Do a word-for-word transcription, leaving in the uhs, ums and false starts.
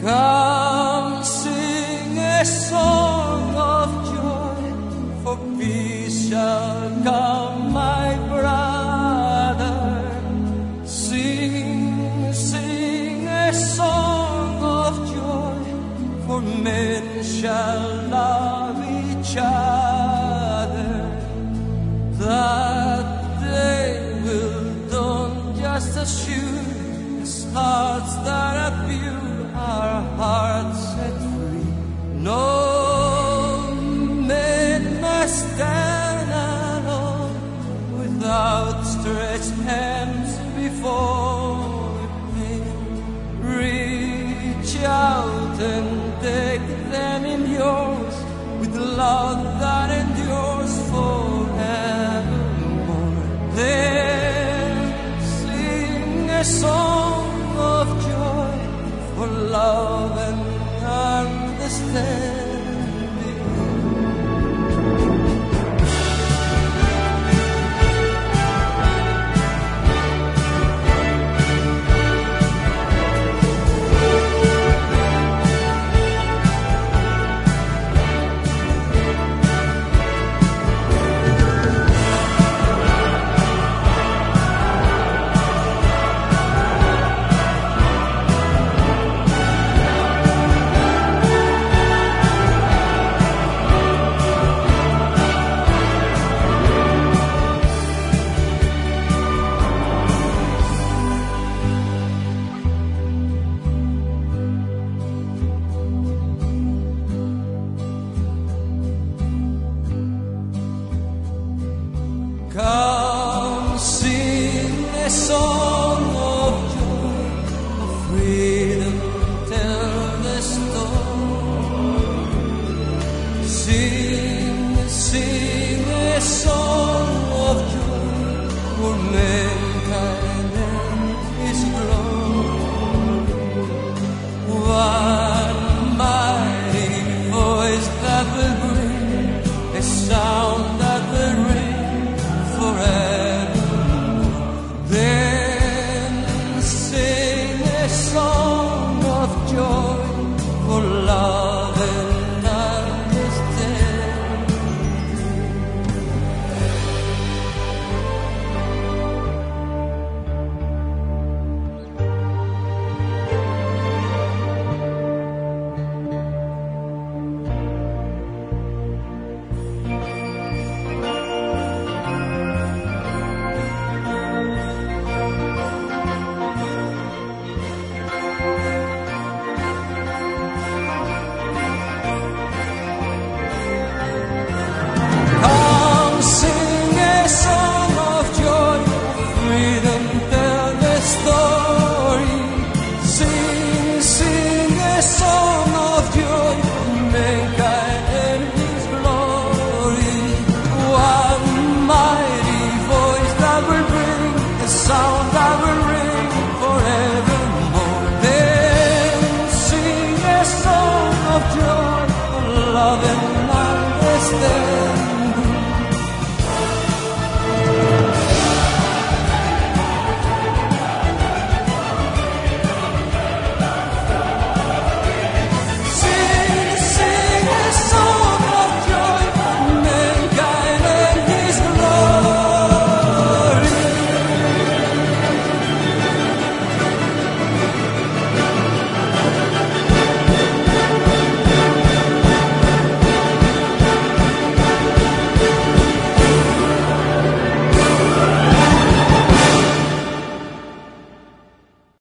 Come sing a song of joy, for peace shall come, my brother. Sing, sing a song of joy, for men shall love each other. That day will dawn just as sure as hearts that are pure, our hearts set free. No man must stand alone with outstretched hands before him. Reach out and take them in yours with love that endures forevermore. Then sing a song of joy, for love and understanding. Come sing a song of joy, of freedom, tell the story. Sing, sing